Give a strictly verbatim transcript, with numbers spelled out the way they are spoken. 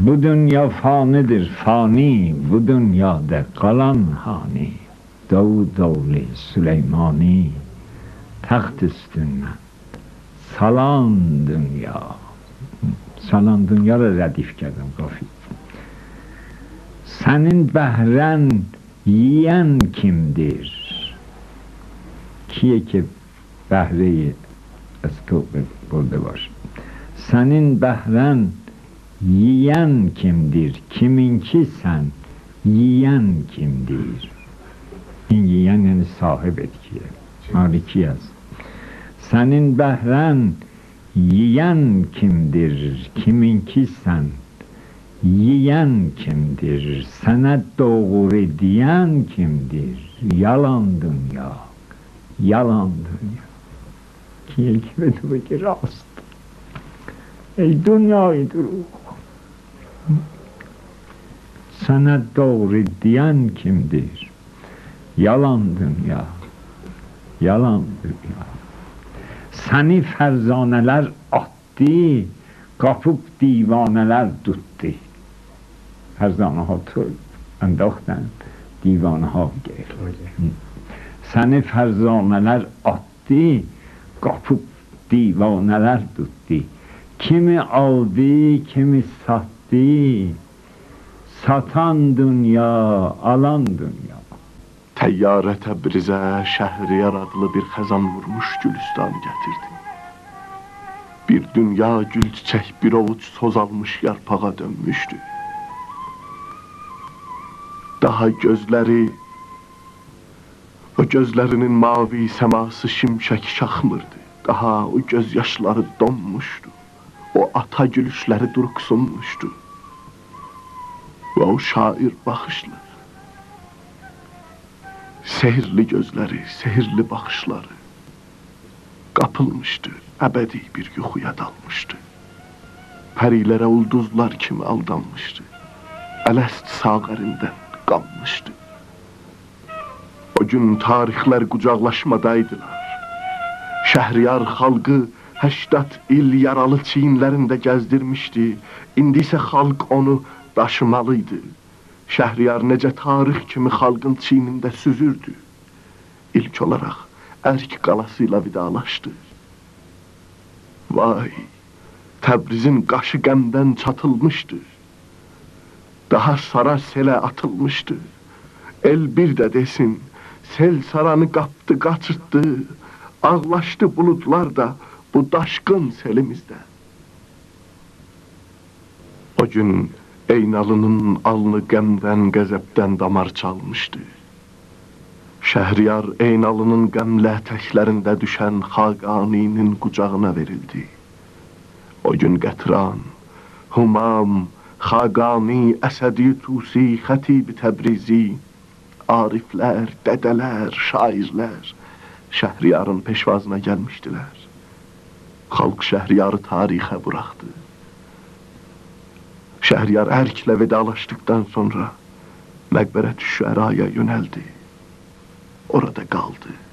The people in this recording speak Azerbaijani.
Bu dünya fanidir, fani, bu dünyada kalan hani. Davud oğlu Süleymani, taxt üstünden salan dünya. Salan dünya da rədif gəldim, qafi. Sənin bəhrən yiyən kimdir? Kiye ki bəhreyi əskıl burada var. Sənin bəhrən yiyən kimdir? Kiminki sən yiyən kimdir? Yiyən yəni sahib etkiye. Maliki yaz. Sənin bəhrən yiyən kimdir? Kiminki sən yiyən kimdir? Sənə doğru diyen kimdir? Yalan dünya. Yalan dünya. Kiye gibi de ki rast. Ey dünyayı duru. Sana doğru diyen kimdir? Yalan dünya. Yalan dünya. Seni ferzaneler attı, kapıp divaneler tuttu. Ferzane ha تو انداختن دیوانه ها گرفت. Seni ferzaneler attı, kapıp divaneler tuttu. Kimi aldı, kimi sattı. Satan dünya, alan dünya. Təyyarə Təbrizə Şəhriyar adlı bir xəzan vurmuş Gülüstan gətirdi. Bir dünya gül çiçək bir ovuc sozalmış yarpağa dönmüşdü. Daha gözləri, o gözlərinin mavi səması şimşək şaxmırdı. Daha o gözyaşları donmuşdu. O ata gülüşləri durqsunmuşdu. Və o şair baxışları, sehirli gözləri, sehirli baxışları qapılmışdı, əbədi bir yuxuya dalmışdı. Pərilərə ulduzlar kimi aldanmışdı. Ələst sağərindən qanmışdı. O gün tarixlər qucaqlaşmadaydılar. Şəhriyar xalqı həştət il yaralı çiyinlərində gəzdirmişdi. İndi isə xalq onu daşımalıydı. Şəhriyar necə tarix kimi xalqın çiynində süzürdü. İlk olaraq Ərk qalasıyla vidalaşdı. Vay, Təbrizin qaşı qəmdən çatılmışdı. Daha sara selə atılmışdı. El bir də desin, sel saranı qapdı, qaçırtdı. Ağlaşdı buludlar da bu daşqın selimizdə. O gün Eynalının alnı qəmdən, qəzəbdən damar çalmışdı. Şəhriyar Eynalının qəmlə ətəklərində düşən Xaqaninin qucağına verildi. O gün Qətran, Humam, Xaqani, Əsədi, Tusi, Xətib-i Təbrizi, ariflər, dədələr, şairlər Şəhriyarın peşvazına gəlmişdilər. Xalq Şəhriyarı tarixə buraxdı. Şəhriyar Ərklə vedalaşdıktan sonra Məqbərət-ü Şüəraya yönəldi. Orada qaldı.